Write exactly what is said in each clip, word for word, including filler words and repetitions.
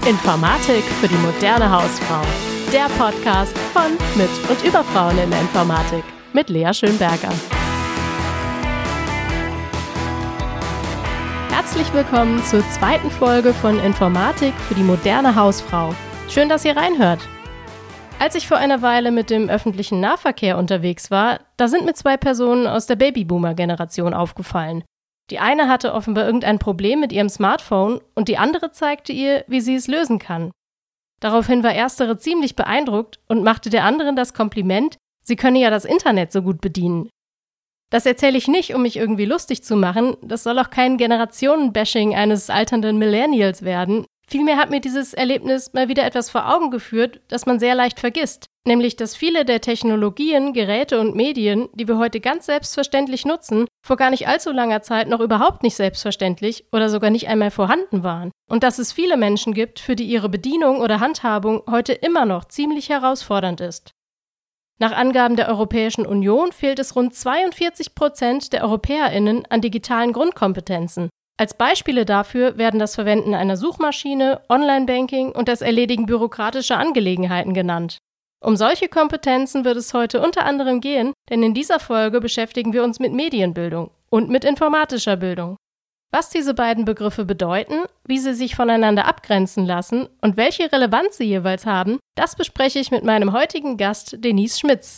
Informatik für die moderne Hausfrau. Der Podcast von, mit und über Frauen in der Informatik mit Lea Schönberger. Herzlich willkommen zur zweiten Folge von Informatik für die moderne Hausfrau. Schön, dass ihr reinhört. Als ich vor einer Weile mit dem öffentlichen Nahverkehr unterwegs war, da sind mir zwei Personen aus der Babyboomer-Generation aufgefallen. Die eine hatte offenbar irgendein Problem mit ihrem Smartphone und die andere zeigte ihr, wie sie es lösen kann. Daraufhin war erstere ziemlich beeindruckt und machte der anderen das Kompliment, sie könne ja das Internet so gut bedienen. Das erzähle ich nicht, um mich irgendwie lustig zu machen, das soll auch kein Generationenbashing eines alternden Millennials werden. Vielmehr hat mir dieses Erlebnis mal wieder etwas vor Augen geführt, das man sehr leicht vergisst. Nämlich, dass viele der Technologien, Geräte und Medien, die wir heute ganz selbstverständlich nutzen, vor gar nicht allzu langer Zeit noch überhaupt nicht selbstverständlich oder sogar nicht einmal vorhanden waren. Und dass es viele Menschen gibt, für die ihre Bedienung oder Handhabung heute immer noch ziemlich herausfordernd ist. Nach Angaben der Europäischen Union fehlt es rund zweiundvierzig Prozent der EuropäerInnen an digitalen Grundkompetenzen. Als Beispiele dafür werden das Verwenden einer Suchmaschine, Online-Banking und das Erledigen bürokratischer Angelegenheiten genannt. Um solche Kompetenzen wird es heute unter anderem gehen, denn in dieser Folge beschäftigen wir uns mit Medienbildung und mit informatischer Bildung. Was diese beiden Begriffe bedeuten, wie sie sich voneinander abgrenzen lassen und welche Relevanz sie jeweils haben, das bespreche ich mit meinem heutigen Gast Denise Schmitz.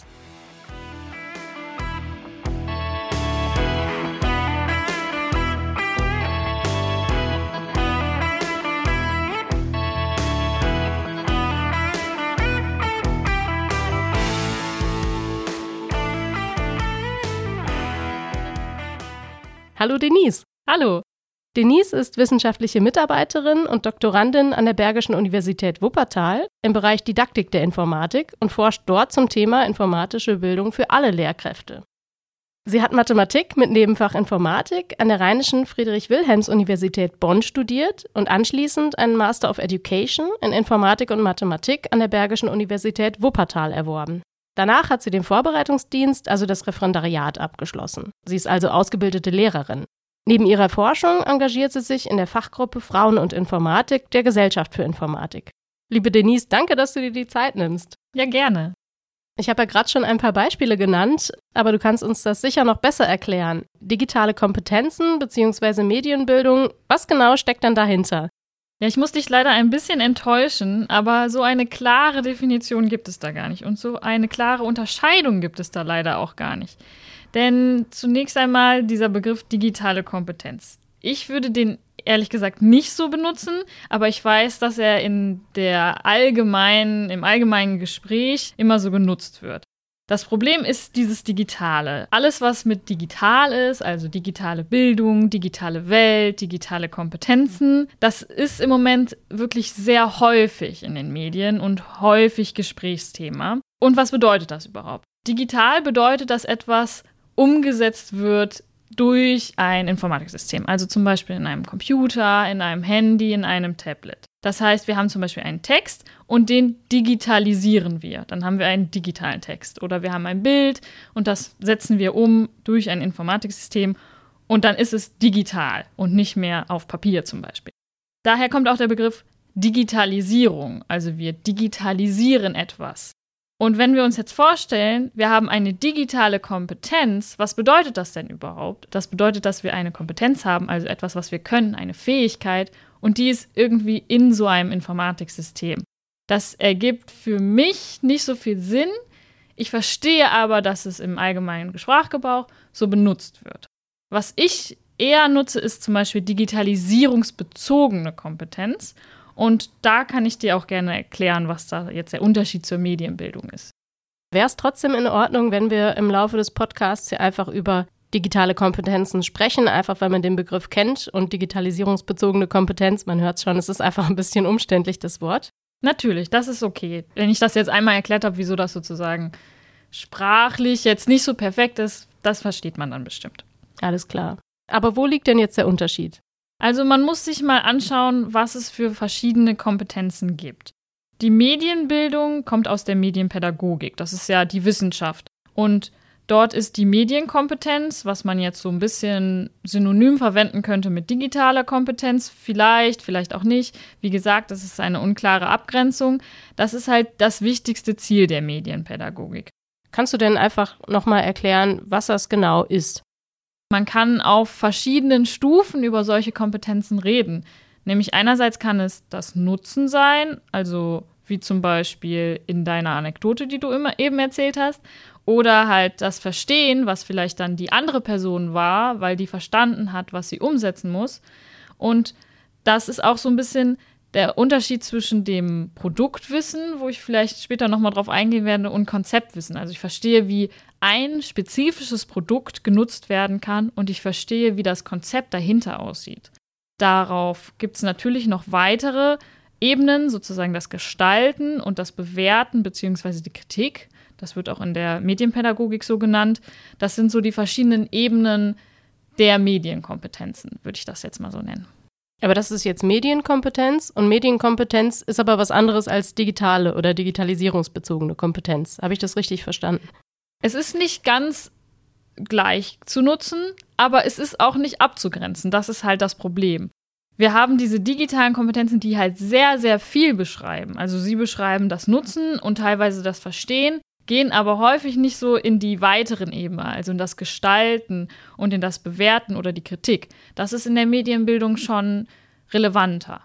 Hallo Denise. Hallo. Denise ist wissenschaftliche Mitarbeiterin und Doktorandin an der Bergischen Universität Wuppertal im Bereich Didaktik der Informatik und forscht dort zum Thema informatische Bildung für alle Lehrkräfte. Sie hat Mathematik mit Nebenfach Informatik an der Rheinischen Friedrich-Wilhelms-Universität Bonn studiert und anschließend einen Master of Education in Informatik und Mathematik an der Bergischen Universität Wuppertal erworben. Danach hat sie den Vorbereitungsdienst, also das Referendariat, abgeschlossen. Sie ist also ausgebildete Lehrerin. Neben ihrer Forschung engagiert sie sich in der Fachgruppe Frauen und Informatik der Gesellschaft für Informatik. Liebe Denise, danke, dass du dir die Zeit nimmst. Ja, gerne. Ich habe ja gerade schon ein paar Beispiele genannt, aber du kannst uns das sicher noch besser erklären. Digitale Kompetenzen bzw. Medienbildung, was genau steckt dann dahinter? Ja, ich muss dich leider ein bisschen enttäuschen, aber so eine klare Definition gibt es da gar nicht. Und so eine klare Unterscheidung gibt es da leider auch gar nicht. Denn zunächst einmal dieser Begriff digitale Kompetenz. Ich würde den ehrlich gesagt nicht so benutzen, aber ich weiß, dass er in der allgemeinen, im allgemeinen Gespräch immer so genutzt wird. Das Problem ist dieses Digitale. Alles, was mit digital ist, also digitale Bildung, digitale Welt, digitale Kompetenzen, das ist im Moment wirklich sehr häufig in den Medien und häufig Gesprächsthema. Und was bedeutet das überhaupt? Digital bedeutet, dass etwas umgesetzt wird durch ein Informatiksystem, also zum Beispiel in einem Computer, in einem Handy, in einem Tablet. Das heißt, wir haben zum Beispiel einen Text und den digitalisieren wir. Dann haben wir einen digitalen Text. Oder wir haben ein Bild und das setzen wir um durch ein Informatiksystem und dann ist es digital und nicht mehr auf Papier zum Beispiel. Daher kommt auch der Begriff Digitalisierung, also wir digitalisieren etwas. Und wenn wir uns jetzt vorstellen, wir haben eine digitale Kompetenz, was bedeutet das denn überhaupt? Das bedeutet, dass wir eine Kompetenz haben, also etwas, was wir können, eine Fähigkeit, und die ist irgendwie in so einem Informatiksystem. Das ergibt für mich nicht so viel Sinn. Ich verstehe aber, dass es im allgemeinen Sprachgebrauch so benutzt wird. Was ich eher nutze, ist zum Beispiel digitalisierungsbezogene Kompetenz. Und da kann ich dir auch gerne erklären, was da jetzt der Unterschied zur Medienbildung ist. Wäre es trotzdem in Ordnung, wenn wir im Laufe des Podcasts hier einfach über digitale Kompetenzen sprechen, einfach weil man den Begriff kennt und digitalisierungsbezogene Kompetenz, man hört es schon, es ist einfach ein bisschen umständlich, das Wort. Natürlich, das ist okay. Wenn ich das jetzt einmal erklärt habe, wieso das sozusagen sprachlich jetzt nicht so perfekt ist, das versteht man dann bestimmt. Alles klar. Aber wo liegt denn jetzt der Unterschied? Also man muss sich mal anschauen, was es für verschiedene Kompetenzen gibt. Die Medienbildung kommt aus der Medienpädagogik, das ist ja die Wissenschaft. Und Dort ist die Medienkompetenz, was man jetzt so ein bisschen synonym verwenden könnte mit digitaler Kompetenz, vielleicht, vielleicht auch nicht. Wie gesagt, das ist eine unklare Abgrenzung. Das ist halt das wichtigste Ziel der Medienpädagogik. Kannst du denn einfach nochmal erklären, was das genau ist? Man kann auf verschiedenen Stufen über solche Kompetenzen reden. Nämlich einerseits kann es das Nutzen sein, also wie zum Beispiel in deiner Anekdote, die du immer eben erzählt hast, oder halt das Verstehen, was vielleicht dann die andere Person war, weil die verstanden hat, was sie umsetzen muss. Und das ist auch so ein bisschen der Unterschied zwischen dem Produktwissen, wo ich vielleicht später nochmal drauf eingehen werde, und Konzeptwissen. Also ich verstehe, wie ein spezifisches Produkt genutzt werden kann und ich verstehe, wie das Konzept dahinter aussieht. Darauf gibt es natürlich noch weitere Ebenen, sozusagen das Gestalten und das Bewerten beziehungsweise die Kritik. Das wird auch in der Medienpädagogik so genannt. Das sind so die verschiedenen Ebenen der Medienkompetenzen, würde ich das jetzt mal so nennen. Aber das ist jetzt Medienkompetenz und Medienkompetenz ist aber was anderes als digitale oder digitalisierungsbezogene Kompetenz. Habe ich das richtig verstanden? Es ist nicht ganz gleich zu nutzen, aber es ist auch nicht abzugrenzen. Das ist halt das Problem. Wir haben diese digitalen Kompetenzen, die halt sehr, sehr viel beschreiben. Also sie beschreiben das Nutzen und teilweise das Verstehen, gehen aber häufig nicht so in die weiteren Ebenen, also in das Gestalten und in das Bewerten oder die Kritik. Das ist in der Medienbildung schon relevanter.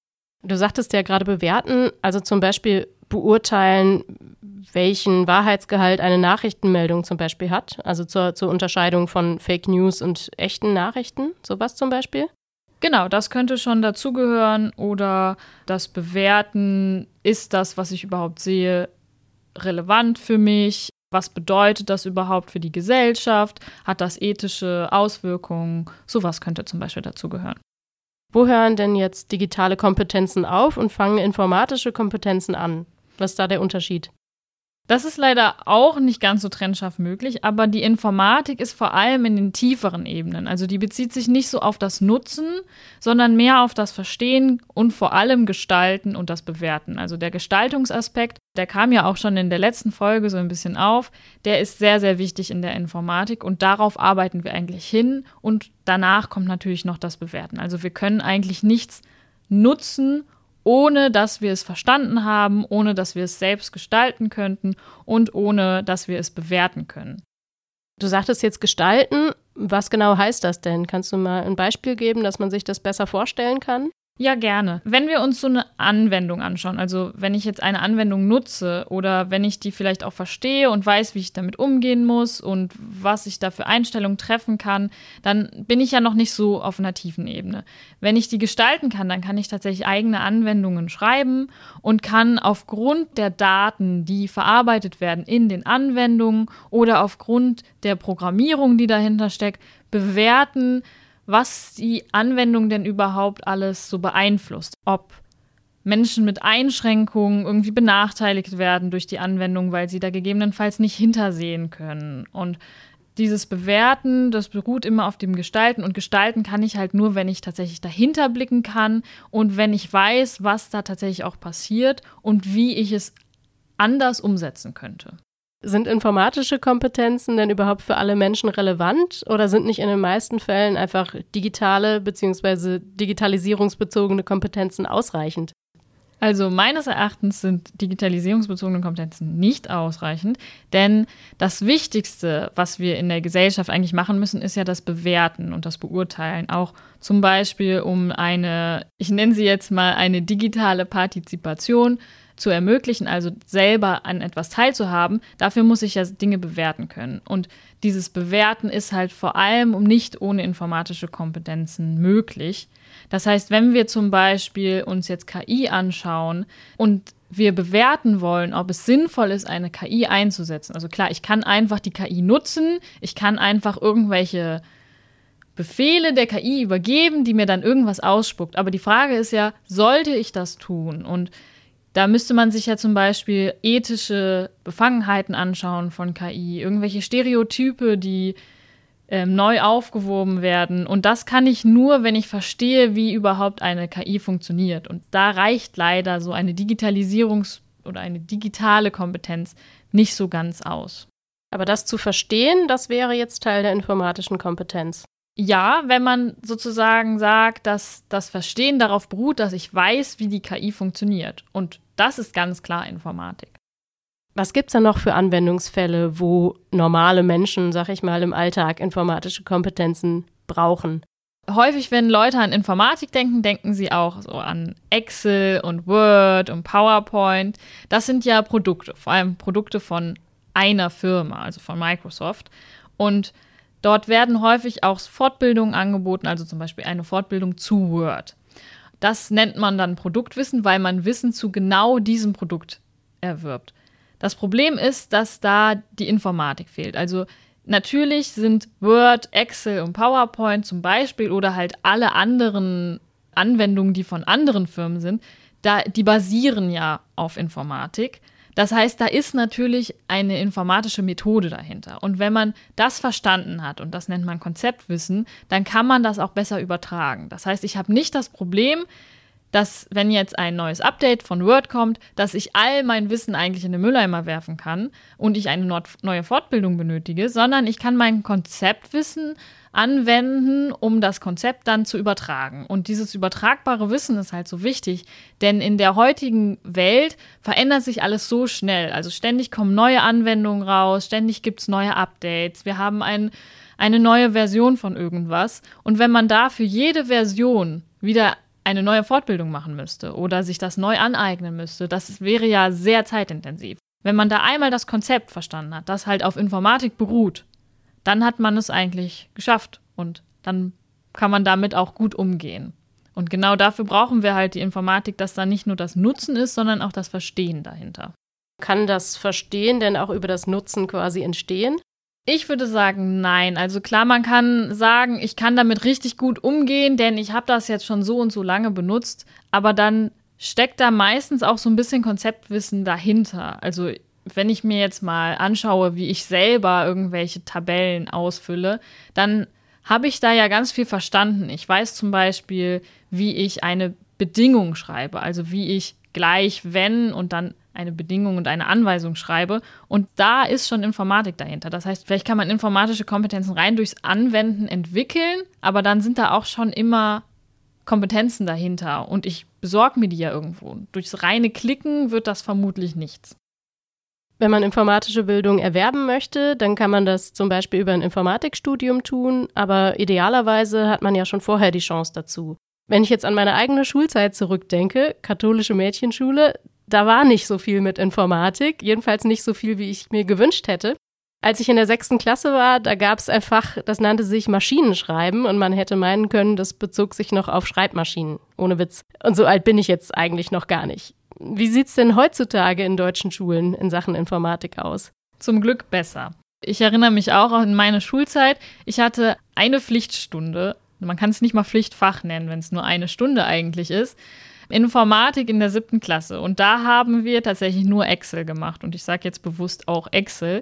Du sagtest ja gerade bewerten, also zum Beispiel beurteilen, welchen Wahrheitsgehalt eine Nachrichtenmeldung zum Beispiel hat, also zur, zur Unterscheidung von Fake News und echten Nachrichten, sowas zum Beispiel? Genau, das könnte schon dazugehören oder das Bewerten, ist das, was ich überhaupt sehe, relevant für mich? Was bedeutet das überhaupt für die Gesellschaft? Hat das ethische Auswirkungen? Sowas könnte zum Beispiel dazugehören. Wo hören denn jetzt digitale Kompetenzen auf und fangen informatische Kompetenzen an? Was ist da der Unterschied? Das ist leider auch nicht ganz so trennscharf möglich, aber die Informatik ist vor allem in den tieferen Ebenen. Also die bezieht sich nicht so auf das Nutzen, sondern mehr auf das Verstehen und vor allem Gestalten und das Bewerten. Also der Gestaltungsaspekt, der kam ja auch schon in der letzten Folge so ein bisschen auf, der ist sehr, sehr wichtig in der Informatik und darauf arbeiten wir eigentlich hin und danach kommt natürlich noch das Bewerten. Also wir können eigentlich nichts nutzen, ohne dass wir es verstanden haben, ohne dass wir es selbst gestalten könnten und ohne dass wir es bewerten können. Du sagtest jetzt gestalten. Was genau heißt das denn? Kannst du mal ein Beispiel geben, dass man sich das besser vorstellen kann? Ja, gerne. Wenn wir uns so eine Anwendung anschauen, also wenn ich jetzt eine Anwendung nutze oder wenn ich die vielleicht auch verstehe und weiß, wie ich damit umgehen muss und was ich da für Einstellungen treffen kann, dann bin ich ja noch nicht so auf einer tiefen Ebene. Wenn ich die gestalten kann, dann kann ich tatsächlich eigene Anwendungen schreiben und kann aufgrund der Daten, die verarbeitet werden in den Anwendungen oder aufgrund der Programmierung, die dahinter steckt, bewerten, was die Anwendung denn überhaupt alles so beeinflusst. Ob Menschen mit Einschränkungen irgendwie benachteiligt werden durch die Anwendung, weil sie da gegebenenfalls nicht hintersehen können. Und dieses Bewerten, das beruht immer auf dem Gestalten. Und gestalten kann ich halt nur, wenn ich tatsächlich dahinter blicken kann und wenn ich weiß, was da tatsächlich auch passiert und wie ich es anders umsetzen könnte. Sind informatische Kompetenzen denn überhaupt für alle Menschen relevant oder sind nicht in den meisten Fällen einfach digitale bzw. digitalisierungsbezogene Kompetenzen ausreichend? Also meines Erachtens sind digitalisierungsbezogene Kompetenzen nicht ausreichend, denn das Wichtigste, was wir in der Gesellschaft eigentlich machen müssen, ist ja das Bewerten und das Beurteilen. Auch zum Beispiel um eine, ich nenne sie jetzt mal eine digitale Partizipation zu ermöglichen, also selber an etwas teilzuhaben, dafür muss ich ja Dinge bewerten können. Und dieses Bewerten ist halt vor allem nicht ohne informatische Kompetenzen möglich. Das heißt, wenn wir zum Beispiel uns jetzt K I anschauen und wir bewerten wollen, ob es sinnvoll ist, eine K I einzusetzen. Also klar, ich kann einfach die K I nutzen, ich kann einfach irgendwelche Befehle der K I übergeben, die mir dann irgendwas ausspuckt. Aber die Frage ist ja, sollte ich das tun? Und da müsste man sich ja zum Beispiel ethische Befangenheiten anschauen von K I, irgendwelche Stereotype, die ähm, neu aufgewoben werden. Und das kann ich nur, wenn ich verstehe, wie überhaupt eine K I funktioniert. Und da reicht leider so eine Digitalisierungs- oder eine digitale Kompetenz nicht so ganz aus. Aber das zu verstehen, das wäre jetzt Teil der informatischen Kompetenz. Ja, wenn man sozusagen sagt, dass das Verstehen darauf beruht, dass ich weiß, wie die K I funktioniert. Und das ist ganz klar Informatik. Was gibt es da noch für Anwendungsfälle, wo normale Menschen, sag ich mal, im Alltag informatische Kompetenzen brauchen? Häufig, wenn Leute an Informatik denken, denken sie auch so an Excel und Word und PowerPoint. Das sind ja Produkte, vor allem Produkte von einer Firma, also von Microsoft. Und dort werden häufig auch Fortbildungen angeboten, also zum Beispiel eine Fortbildung zu Word. Das nennt man dann Produktwissen, weil man Wissen zu genau diesem Produkt erwirbt. Das Problem ist, dass da die Informatik fehlt. Also natürlich sind Word, Excel und PowerPoint zum Beispiel oder halt alle anderen Anwendungen, die von anderen Firmen sind, da, die basieren ja auf Informatik. Das heißt, da ist natürlich eine informatische Methode dahinter. Und wenn man das verstanden hat, und das nennt man Konzeptwissen, dann kann man das auch besser übertragen. Das heißt, ich habe nicht das Problem, dass, wenn jetzt ein neues Update von Word kommt, dass ich all mein Wissen eigentlich in den Mülleimer werfen kann und ich eine neue Fortbildung benötige, sondern ich kann mein Konzeptwissen anwenden, um das Konzept dann zu übertragen. Und dieses übertragbare Wissen ist halt so wichtig, denn in der heutigen Welt verändert sich alles so schnell. Also ständig kommen neue Anwendungen raus, ständig gibt es neue Updates. Wir haben ein, eine neue Version von irgendwas. Und wenn man da für jede Version wieder eine neue Fortbildung machen müsste oder sich das neu aneignen müsste, das wäre ja sehr zeitintensiv. Wenn man da einmal das Konzept verstanden hat, das halt auf Informatik beruht, dann hat man es eigentlich geschafft und dann kann man damit auch gut umgehen. Und genau dafür brauchen wir halt die Informatik, dass da nicht nur das Nutzen ist, sondern auch das Verstehen dahinter. Kann das Verstehen denn auch über das Nutzen quasi entstehen? Ich würde sagen, nein. Also klar, man kann sagen, ich kann damit richtig gut umgehen, denn ich habe das jetzt schon so und so lange benutzt. Aber dann steckt da meistens auch so ein bisschen Konzeptwissen dahinter. Also wenn ich mir jetzt mal anschaue, wie ich selber irgendwelche Tabellen ausfülle, dann habe ich da ja ganz viel verstanden. Ich weiß zum Beispiel, wie ich eine Bedingung schreibe, also wie ich gleich wenn und dann eine Bedingung und eine Anweisung schreibe. Und da ist schon Informatik dahinter. Das heißt, vielleicht kann man informatische Kompetenzen rein durchs Anwenden entwickeln, aber dann sind da auch schon immer Kompetenzen dahinter. Und ich besorge mir die ja irgendwo. Durchs reine Klicken wird das vermutlich nichts. Wenn man informatische Bildung erwerben möchte, dann kann man das zum Beispiel über ein Informatikstudium tun, aber idealerweise hat man ja schon vorher die Chance dazu. Wenn ich jetzt an meine eigene Schulzeit zurückdenke, katholische Mädchenschule, da war nicht so viel mit Informatik, jedenfalls nicht so viel, wie ich mir gewünscht hätte. Als ich in der sechsten Klasse war, da gab es ein Fach, das nannte sich Maschinenschreiben und man hätte meinen können, das bezog sich noch auf Schreibmaschinen, ohne Witz. Und so alt bin ich jetzt eigentlich noch gar nicht. Wie sieht's denn heutzutage in deutschen Schulen in Sachen Informatik aus? Zum Glück besser. Ich erinnere mich auch an meine Schulzeit. Ich hatte eine Pflichtstunde, man kann es nicht mal Pflichtfach nennen, wenn es nur eine Stunde eigentlich ist, Informatik in der siebten Klasse. Und da haben wir tatsächlich nur Excel gemacht. Und ich sage jetzt bewusst auch Excel.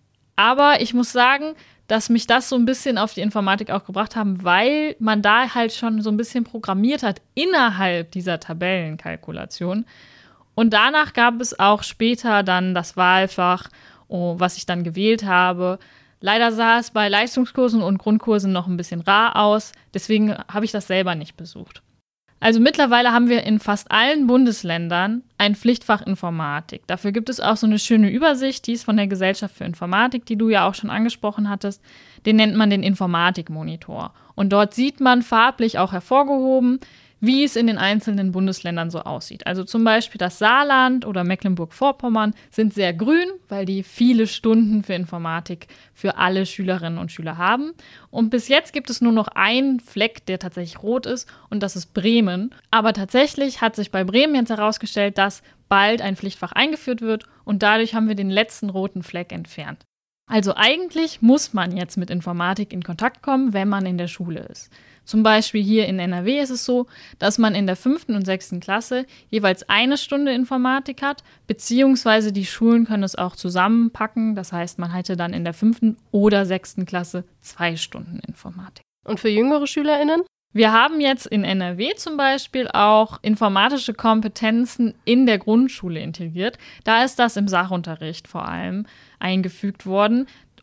Aber ich muss sagen, dass mich das so ein bisschen auf die Informatik auch gebracht haben, weil man da halt schon so ein bisschen programmiert hat innerhalb dieser Tabellenkalkulation. Und danach gab es auch später dann das Wahlfach, oh, was ich dann gewählt habe. Leider sah es bei Leistungskursen und Grundkursen noch ein bisschen rar aus. Deswegen habe ich das selber nicht besucht. Also mittlerweile haben wir in fast allen Bundesländern ein Pflichtfach Informatik. Dafür gibt es auch so eine schöne Übersicht, die ist von der Gesellschaft für Informatik, die du ja auch schon angesprochen hattest. Den nennt man den Informatikmonitor. Und dort sieht man farblich auch hervorgehoben, wie es in den einzelnen Bundesländern so aussieht. Also zum Beispiel das Saarland oder Mecklenburg-Vorpommern sind sehr grün, weil die viele Stunden für Informatik für alle Schülerinnen und Schüler haben. Und bis jetzt gibt es nur noch einen Fleck, der tatsächlich rot ist, und das ist Bremen. Aber tatsächlich hat sich bei Bremen jetzt herausgestellt, dass bald ein Pflichtfach eingeführt wird und dadurch haben wir den letzten roten Fleck entfernt. Also eigentlich muss man jetzt mit Informatik in Kontakt kommen, wenn man in der Schule ist. Zum Beispiel hier in N R W ist es so, dass man in der fünften und sechsten Klasse jeweils eine Stunde Informatik hat, beziehungsweise die Schulen können es auch zusammenpacken. Das heißt, man hätte dann in der fünften oder sechsten Klasse zwei Stunden Informatik. Und für jüngere SchülerInnen? Wir haben jetzt in N R W zum Beispiel auch informatische Kompetenzen in der Grundschule integriert. Da ist das im Sachunterricht vor allem eingefügt worden.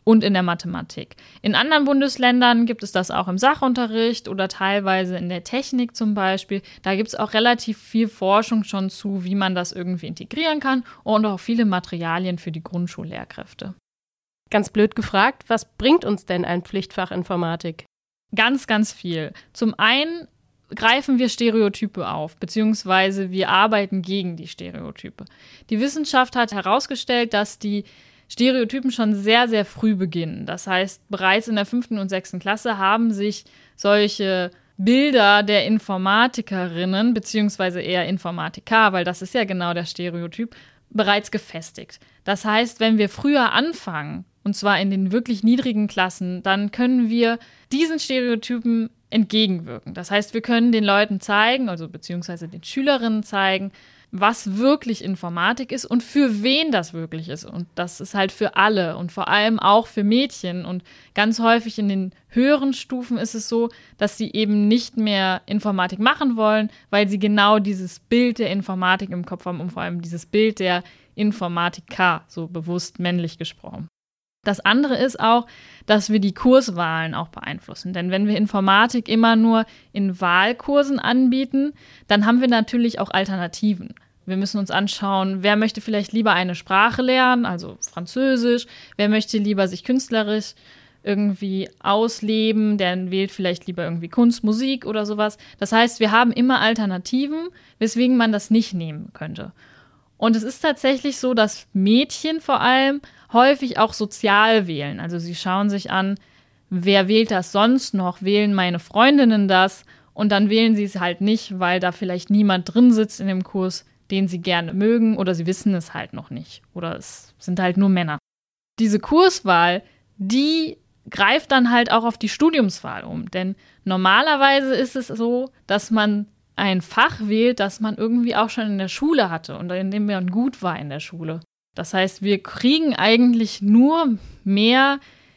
und in der Mathematik. In anderen Bundesländern gibt es das auch im Sachunterricht oder teilweise in der Technik zum Beispiel. Da gibt es auch relativ viel Forschung schon zu, wie man das irgendwie integrieren kann und auch viele Materialien für die Grundschullehrkräfte. Ganz blöd gefragt, was bringt uns denn ein Pflichtfach Informatik? Ganz, ganz viel. Zum einen greifen wir Stereotype auf, beziehungsweise wir arbeiten gegen die Stereotype. Die Wissenschaft hat herausgestellt, dass die Stereotypen schon sehr, sehr früh beginnen. Das heißt, bereits in der fünften und sechsten Klasse haben sich solche Bilder der Informatikerinnen, beziehungsweise eher Informatiker, weil das ist ja genau der Stereotyp, bereits gefestigt. Das heißt, wenn wir früher anfangen, und zwar in den wirklich niedrigen Klassen, dann können wir diesen Stereotypen entgegenwirken. Das heißt, wir können den Leuten zeigen, also beziehungsweise den Schülerinnen zeigen, was wirklich Informatik ist und für wen das wirklich ist. Und das ist halt für alle und vor allem auch für Mädchen. Und ganz häufig in den höheren Stufen ist es so, dass sie eben nicht mehr Informatik machen wollen, weil sie genau dieses Bild der Informatik im Kopf haben und vor allem dieses Bild der Informatiker, so bewusst männlich gesprochen. Das andere ist auch, dass wir die Kurswahlen auch beeinflussen. Denn wenn wir Informatik immer nur in Wahlkursen anbieten, dann haben wir natürlich auch Alternativen. Wir müssen uns anschauen, wer möchte vielleicht lieber eine Sprache lernen, also Französisch, wer möchte lieber sich künstlerisch irgendwie ausleben, der wählt vielleicht lieber irgendwie Kunst, Musik oder sowas. Das heißt, wir haben immer Alternativen, weswegen man das nicht nehmen könnte. Und es ist tatsächlich so, dass Mädchen vor allem häufig auch sozial wählen. Also sie schauen sich an, wer wählt das sonst noch? Wählen meine Freundinnen das? Und dann wählen sie es halt nicht, weil da vielleicht niemand drin sitzt in dem Kurs, den sie gerne mögen, oder sie wissen es halt noch nicht. Oder es sind halt nur Männer. Diese Kurswahl, die greift dann halt auch auf die Studiumswahl um. Denn normalerweise ist es so, dass man ein Fach wählt, das man irgendwie auch schon in der Schule hatte und in dem man gut war in der Schule. Das heißt, wir kriegen eigentlich nur mehr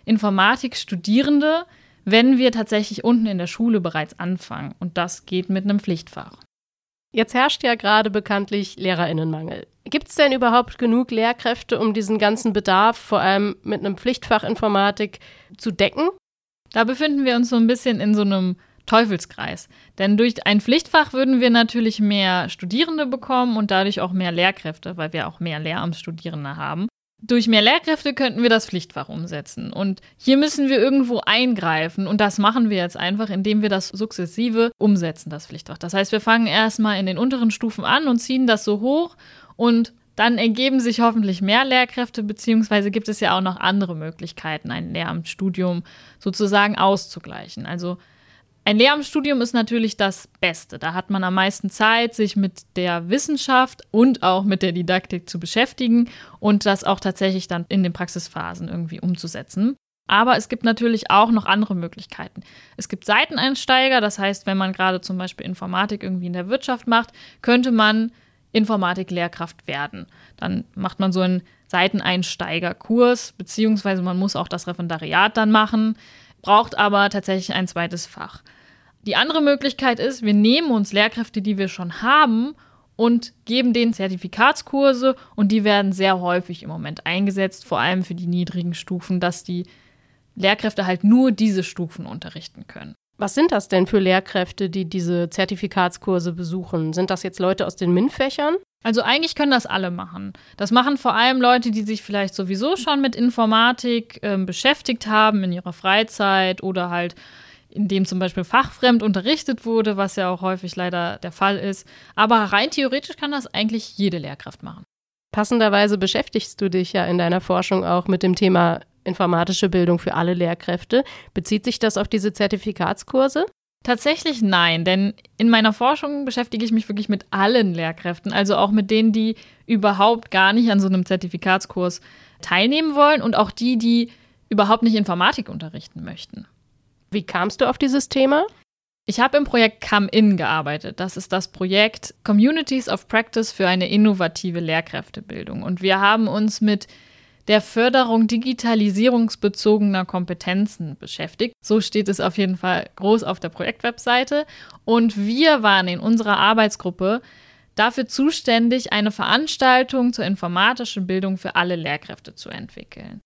Informatikstudierende, wenn wir tatsächlich unten in der Schule bereits anfangen. Und das geht mit einem Pflichtfach. Jetzt herrscht ja gerade bekanntlich LehrerInnenmangel. Gibt es denn überhaupt genug Lehrkräfte, um diesen ganzen Bedarf, vor allem mit einem Pflichtfach Informatik, zu decken? Da befinden wir uns so ein bisschen in so einem Teufelskreis. Denn durch ein Pflichtfach würden wir natürlich mehr Studierende bekommen und dadurch auch mehr Lehrkräfte, weil wir auch mehr Lehramtsstudierende haben. Durch mehr Lehrkräfte könnten wir das Pflichtfach umsetzen. Und hier müssen wir irgendwo eingreifen. Und das machen wir jetzt einfach, indem wir das sukzessive umsetzen, das Pflichtfach. Das heißt, wir fangen erstmal in den unteren Stufen an und ziehen das so hoch. Und dann ergeben sich hoffentlich mehr Lehrkräfte, beziehungsweise gibt es ja auch noch andere Möglichkeiten, ein Lehramtsstudium sozusagen auszugleichen. Also ein Lehramtsstudium ist natürlich das Beste. Da hat man am meisten Zeit, sich mit der Wissenschaft und auch mit der Didaktik zu beschäftigen und das auch tatsächlich dann in den Praxisphasen irgendwie umzusetzen. Aber es gibt natürlich auch noch andere Möglichkeiten. Es gibt Seiteneinsteiger, das heißt, wenn man gerade zum Beispiel Informatik irgendwie in der Wirtschaft macht, könnte man Informatik-Lehrkraft werden. Dann macht man so einen Seiteneinsteigerkurs, beziehungsweise man muss auch das Referendariat dann machen, braucht aber tatsächlich ein zweites Fach. Die andere Möglichkeit ist, wir nehmen uns Lehrkräfte, die wir schon haben, und geben denen Zertifikatskurse und die werden sehr häufig im Moment eingesetzt, vor allem für die niedrigen Stufen, dass die Lehrkräfte halt nur diese Stufen unterrichten können. Was sind das denn für Lehrkräfte, die diese Zertifikatskurse besuchen? Sind das jetzt Leute aus den MINT-Fächern? Also eigentlich können das alle machen. Das machen vor allem Leute, die sich vielleicht sowieso schon mit Informatik äh, beschäftigt haben in ihrer Freizeit oder halt in dem zum Beispiel fachfremd unterrichtet wurde, was ja auch häufig leider der Fall ist. Aber rein theoretisch kann das eigentlich jede Lehrkraft machen. Passenderweise beschäftigst du dich ja in deiner Forschung auch mit dem Thema informatische Bildung für alle Lehrkräfte. Bezieht sich das auf diese Zertifikatskurse? Tatsächlich nein, denn in meiner Forschung beschäftige ich mich wirklich mit allen Lehrkräften, also auch mit denen, die überhaupt gar nicht an so einem Zertifikatskurs teilnehmen wollen und auch die, die überhaupt nicht Informatik unterrichten möchten. Wie kamst du auf dieses Thema? Ich habe im Projekt Come In gearbeitet. Das ist das Projekt Communities of Practice für eine innovative Lehrkräftebildung. Und wir haben uns mit der Förderung digitalisierungsbezogener Kompetenzen beschäftigt. So steht es auf jeden Fall groß auf der Projektwebseite. Und wir waren in unserer Arbeitsgruppe dafür zuständig, eine Veranstaltung zur informatischen Bildung für alle Lehrkräfte zu entwickeln.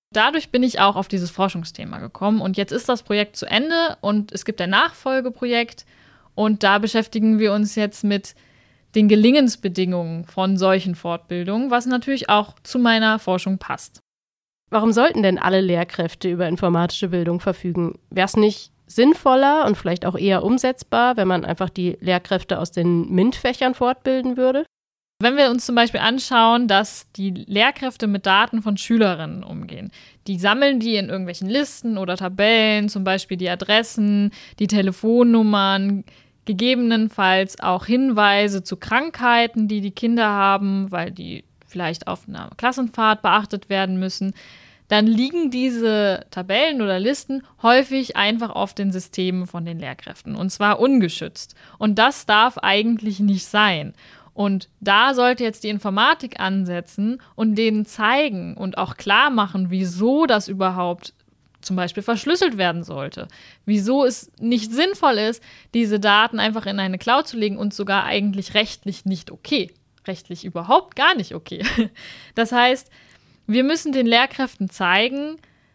Dadurch bin ich auch auf dieses Forschungsthema gekommen und jetzt ist das Projekt zu Ende und es gibt ein Nachfolgeprojekt und da beschäftigen wir uns jetzt mit den Gelingensbedingungen von solchen Fortbildungen, was natürlich auch zu meiner Forschung passt. Warum sollten denn alle Lehrkräfte über informatische Bildung verfügen? Wäre es nicht sinnvoller und vielleicht auch eher umsetzbar, wenn man einfach die Lehrkräfte aus den MINT-Fächern fortbilden würde? Wenn wir uns zum Beispiel anschauen, dass die Lehrkräfte mit Daten von Schülerinnen umgehen, die sammeln die in irgendwelchen Listen oder Tabellen, zum Beispiel die Adressen, die Telefonnummern, gegebenenfalls auch Hinweise zu Krankheiten, die die Kinder haben, weil die vielleicht auf einer Klassenfahrt beachtet werden müssen, dann liegen diese Tabellen oder Listen häufig einfach auf den Systemen von den Lehrkräften und zwar ungeschützt. Und das darf eigentlich nicht sein. Und da sollte jetzt die Informatik ansetzen und denen zeigen und auch klar machen, wieso das überhaupt zum Beispiel verschlüsselt werden sollte. Wieso es nicht sinnvoll ist, diese Daten einfach in eine Cloud zu legen und sogar eigentlich rechtlich nicht okay. Rechtlich überhaupt gar nicht okay. Das heißt, wir müssen den Lehrkräften zeigen,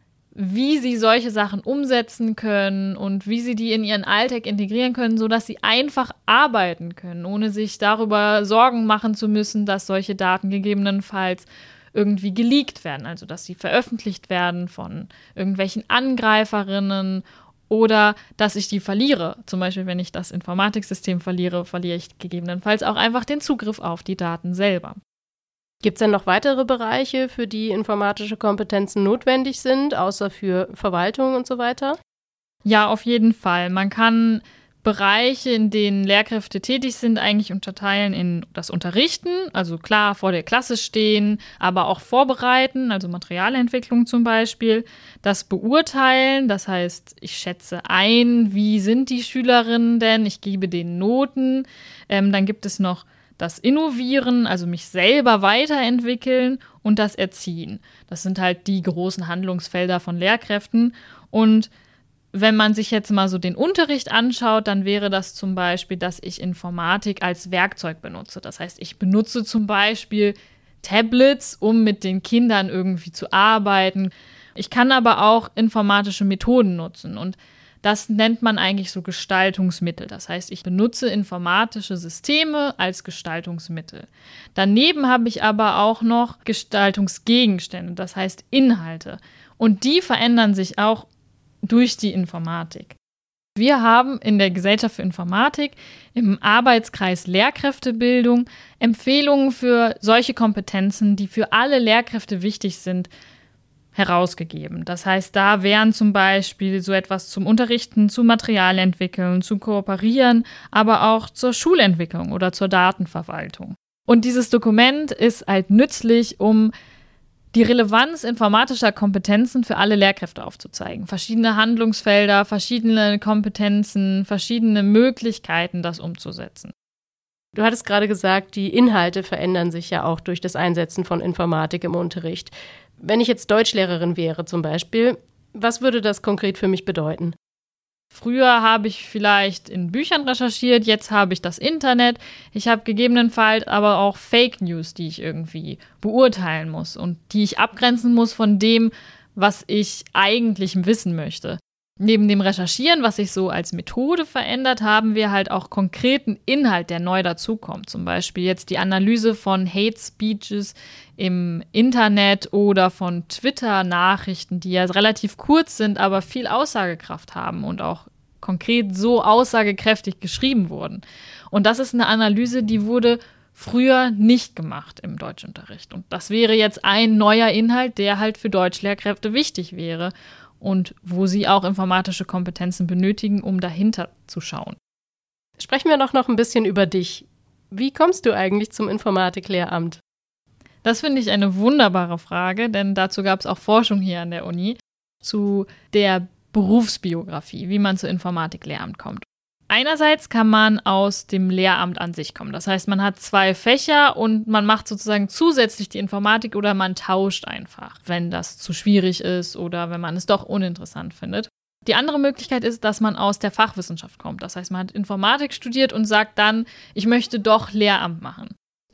wie sie solche Sachen umsetzen können und wie sie die in ihren Alltag integrieren können, sodass sie einfach arbeiten können, ohne sich darüber Sorgen machen zu müssen, dass solche Daten gegebenenfalls irgendwie geleakt werden, also dass sie veröffentlicht werden von irgendwelchen Angreiferinnen oder dass ich die verliere. Zum Beispiel, wenn ich das Informatiksystem verliere, verliere ich gegebenenfalls auch einfach den Zugriff auf die Daten selber. Gibt es denn noch weitere Bereiche, für die informatische Kompetenzen notwendig sind, außer für Verwaltung und so weiter? Ja, auf jeden Fall. Man kann Bereiche, in denen Lehrkräfte tätig sind, eigentlich unterteilen in das Unterrichten, also klar vor der Klasse stehen, aber auch vorbereiten, also Materialentwicklung zum Beispiel, das Beurteilen, das heißt, ich schätze ein, wie sind die Schülerinnen denn, ich gebe denen Noten, ähm, dann gibt es noch das Innovieren, also mich selber weiterentwickeln und das Erziehen. Das sind halt die großen Handlungsfelder von Lehrkräften. Und wenn man sich jetzt mal so den Unterricht anschaut, dann wäre das zum Beispiel, dass ich Informatik als Werkzeug benutze. Das heißt, ich benutze zum Beispiel Tablets, um mit den Kindern irgendwie zu arbeiten. Ich kann aber auch informatische Methoden nutzen und das nennt man eigentlich so Gestaltungsmittel. Das heißt, ich benutze informatische Systeme als Gestaltungsmittel. Daneben habe ich aber auch noch Gestaltungsgegenstände, das heißt Inhalte. Und die verändern sich auch durch die Informatik. Wir haben in der Gesellschaft für Informatik im Arbeitskreis Lehrkräftebildung Empfehlungen für solche Kompetenzen, die für alle Lehrkräfte wichtig sind, herausgegeben. Das heißt, da wären zum Beispiel so etwas zum Unterrichten, zu Materialentwickeln, zu Kooperieren, aber auch zur Schulentwicklung oder zur Datenverwaltung. Und dieses Dokument ist halt nützlich, um die Relevanz informatischer Kompetenzen für alle Lehrkräfte aufzuzeigen. Verschiedene Handlungsfelder, verschiedene Kompetenzen, verschiedene Möglichkeiten, das umzusetzen. Du hattest gerade gesagt, die Inhalte verändern sich ja auch durch das Einsetzen von Informatik im Unterricht. Wenn ich jetzt Deutschlehrerin wäre zum Beispiel, was würde das konkret für mich bedeuten? Früher habe ich vielleicht in Büchern recherchiert, jetzt habe ich das Internet. Ich habe gegebenenfalls aber auch Fake News, die ich irgendwie beurteilen muss und die ich abgrenzen muss von dem, was ich eigentlich wissen möchte. Neben dem Recherchieren, was sich so als Methode verändert, haben wir halt auch konkreten Inhalt, der neu dazukommt. Zum Beispiel jetzt die Analyse von Hate Speeches im Internet oder von Twitter-Nachrichten, die ja relativ kurz sind, aber viel Aussagekraft haben und auch konkret so aussagekräftig geschrieben wurden. Und das ist eine Analyse, die wurde früher nicht gemacht im Deutschunterricht. Und das wäre jetzt ein neuer Inhalt, der halt für Deutschlehrkräfte wichtig wäre. Und wo sie auch informatische Kompetenzen benötigen, um dahinter zu schauen. Sprechen wir doch noch ein bisschen über dich. Wie kommst du eigentlich zum Informatiklehramt? Das finde ich eine wunderbare Frage, denn dazu gab es auch Forschung hier an der Uni zu der Berufsbiografie, wie man zu Informatiklehramt kommt. Einerseits kann man aus dem Lehramt an sich kommen. Das heißt, man hat zwei Fächer und man macht sozusagen zusätzlich die Informatik oder man tauscht einfach, wenn das zu schwierig ist oder wenn man es doch uninteressant findet. Die andere Möglichkeit ist, dass man aus der Fachwissenschaft kommt. Das heißt, man hat Informatik studiert und sagt dann, ich möchte doch Lehramt machen.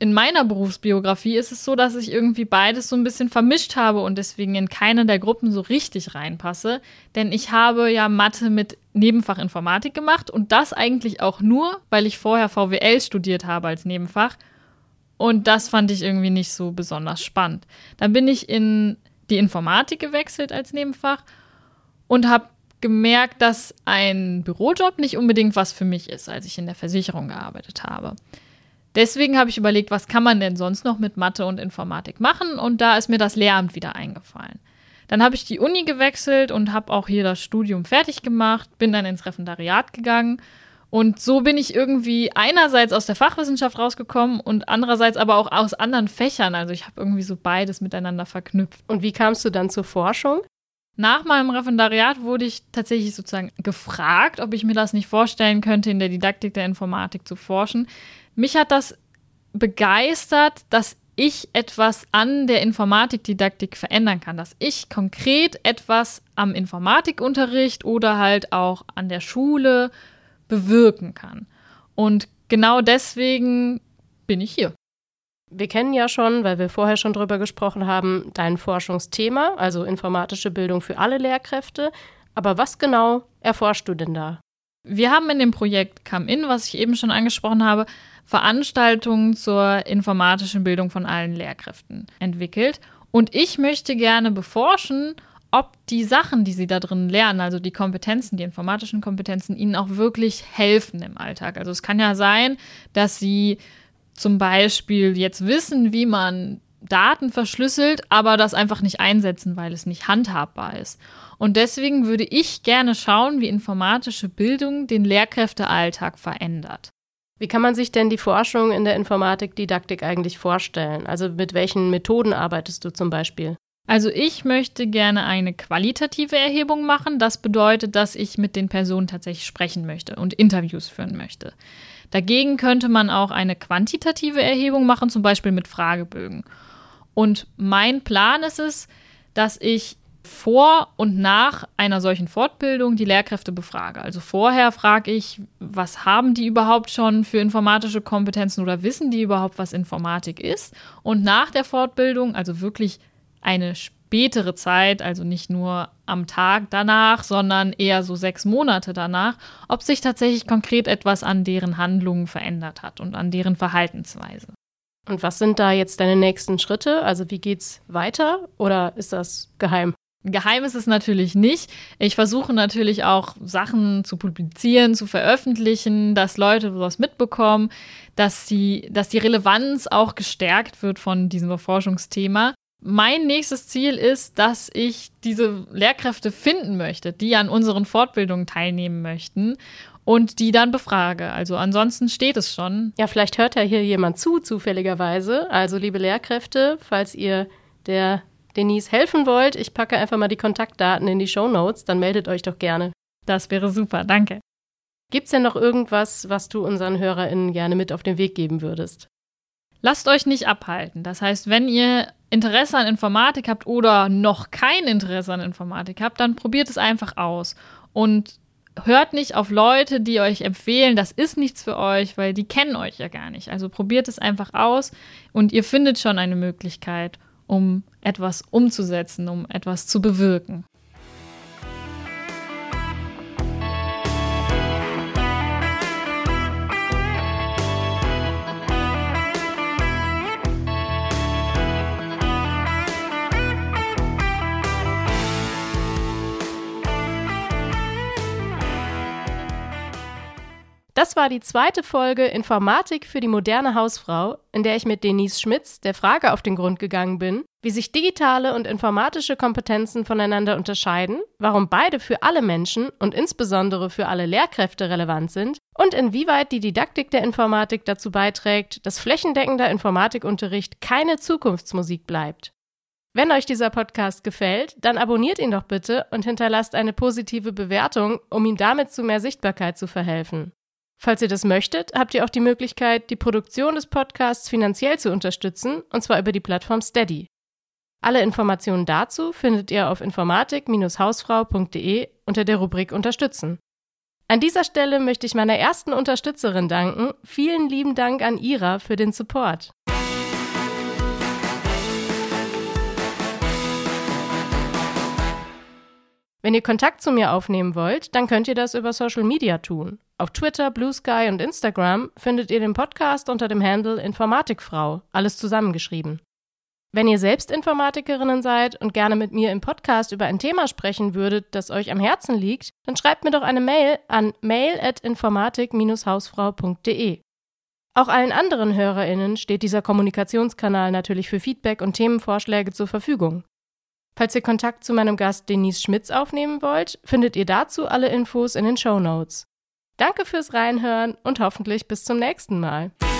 in meiner Berufsbiografie ist es so, dass ich irgendwie beides so ein bisschen vermischt habe und deswegen in keine der Gruppen so richtig reinpasse. Denn ich habe ja Mathe mit Nebenfach Informatik gemacht und das eigentlich auch nur, weil ich vorher V W L studiert habe als Nebenfach. Und das fand ich irgendwie nicht so besonders spannend. Dann bin ich in die Informatik gewechselt als Nebenfach und habe gemerkt, dass ein Bürojob nicht unbedingt was für mich ist, als ich in der Versicherung gearbeitet habe. Deswegen habe ich überlegt, was kann man denn sonst noch mit Mathe und Informatik machen? Und da ist mir das Lehramt wieder eingefallen. Dann habe ich die Uni gewechselt und habe auch hier das Studium fertig gemacht, bin dann ins Referendariat gegangen. Und so bin ich irgendwie einerseits aus der Fachwissenschaft rausgekommen und andererseits aber auch aus anderen Fächern. Also ich habe irgendwie so beides miteinander verknüpft. Und wie kamst du dann zur Forschung? Nach meinem Referendariat wurde ich tatsächlich sozusagen gefragt, ob ich mir das nicht vorstellen könnte, in der Didaktik der Informatik zu forschen. Mich hat das begeistert, dass ich etwas an der Informatikdidaktik verändern kann, dass ich konkret etwas am Informatikunterricht oder halt auch an der Schule bewirken kann. Und genau deswegen bin ich hier. Wir kennen ja schon, weil wir vorher schon drüber gesprochen haben, dein Forschungsthema, also informatische Bildung für alle Lehrkräfte. Aber was genau erforschst du denn da? Wir haben in dem Projekt Come In, was ich eben schon angesprochen habe, Veranstaltungen zur informatischen Bildung von allen Lehrkräften entwickelt. Und ich möchte gerne beforschen, ob die Sachen, die sie da drin lernen, also die Kompetenzen, die informatischen Kompetenzen, ihnen auch wirklich helfen im Alltag. Also es kann ja sein, dass sie zum Beispiel jetzt wissen, wie man Daten verschlüsselt, aber das einfach nicht einsetzen, weil es nicht handhabbar ist. Und deswegen würde ich gerne schauen, wie informatische Bildung den Lehrkräftealltag verändert. Wie kann man sich denn die Forschung in der Informatikdidaktik eigentlich vorstellen? Also mit welchen Methoden arbeitest du zum Beispiel? Also ich möchte gerne eine qualitative Erhebung machen. Das bedeutet, dass ich mit den Personen tatsächlich sprechen möchte und Interviews führen möchte. Dagegen könnte man auch eine quantitative Erhebung machen, zum Beispiel mit Fragebögen. Und mein Plan ist es, dass ich vor und nach einer solchen Fortbildung die Lehrkräfte befrage. Also vorher frage ich, was haben die überhaupt schon für informatische Kompetenzen oder wissen die überhaupt, was Informatik ist? Und nach der Fortbildung, also wirklich eine spätere Zeit, also nicht nur am Tag danach, sondern eher so sechs Monate danach, ob sich tatsächlich konkret etwas an deren Handlungen verändert hat und an deren Verhaltensweise. Und was sind da jetzt deine nächsten Schritte? Also wie geht's weiter oder ist das geheim? Geheim ist es natürlich nicht. Ich versuche natürlich auch Sachen zu publizieren, zu veröffentlichen, dass Leute was mitbekommen, dass die, dass die Relevanz auch gestärkt wird von diesem Forschungsthema. Mein nächstes Ziel ist, dass ich diese Lehrkräfte finden möchte, die an unseren Fortbildungen teilnehmen möchten und die dann befrage. Also ansonsten steht es schon. Ja, vielleicht hört ja hier jemand zu, zufälligerweise. Also liebe Lehrkräfte, falls ihr der Denise helfen wollt, ich packe einfach mal die Kontaktdaten in die Shownotes, dann meldet euch doch gerne. Das wäre super, danke. Gibt's denn noch irgendwas, was du unseren HörerInnen gerne mit auf den Weg geben würdest? Lasst euch nicht abhalten. Das heißt, wenn ihr Interesse an Informatik habt oder noch kein Interesse an Informatik habt, dann probiert es einfach aus. Und hört nicht auf Leute, die euch empfehlen, das ist nichts für euch, weil die kennen euch ja gar nicht. Also probiert es einfach aus und ihr findet schon eine Möglichkeit, um etwas umzusetzen, um etwas zu bewirken. Das war die zweite Folge Informatik für die moderne Hausfrau, in der ich mit Denise Schmitz der Frage auf den Grund gegangen bin, wie sich digitale und informatische Kompetenzen voneinander unterscheiden, warum beide für alle Menschen und insbesondere für alle Lehrkräfte relevant sind und inwieweit die Didaktik der Informatik dazu beiträgt, dass flächendeckender Informatikunterricht keine Zukunftsmusik bleibt. Wenn euch dieser Podcast gefällt, dann abonniert ihn doch bitte und hinterlasst eine positive Bewertung, um ihm damit zu mehr Sichtbarkeit zu verhelfen. Falls ihr das möchtet, habt ihr auch die Möglichkeit, die Produktion des Podcasts finanziell zu unterstützen, und zwar über die Plattform Steady. Alle Informationen dazu findet ihr auf informatik Bindestrich hausfrau Punkt de unter der Rubrik Unterstützen. An dieser Stelle möchte ich meiner ersten Unterstützerin danken. Vielen lieben Dank an Ira für den Support. Wenn ihr Kontakt zu mir aufnehmen wollt, dann könnt ihr das über Social Media tun. Auf Twitter, Blue Sky und Instagram findet ihr den Podcast unter dem Handle Informatikfrau, alles zusammengeschrieben. Wenn ihr selbst Informatikerinnen seid und gerne mit mir im Podcast über ein Thema sprechen würdet, das euch am Herzen liegt, dann schreibt mir doch eine Mail an mail at informatik dash hausfrau punkt de. Auch allen anderen HörerInnen steht dieser Kommunikationskanal natürlich für Feedback und Themenvorschläge zur Verfügung. Falls ihr Kontakt zu meinem Gast Denise Schmitz aufnehmen wollt, findet ihr dazu alle Infos in den Shownotes. Danke fürs Reinhören und hoffentlich bis zum nächsten Mal.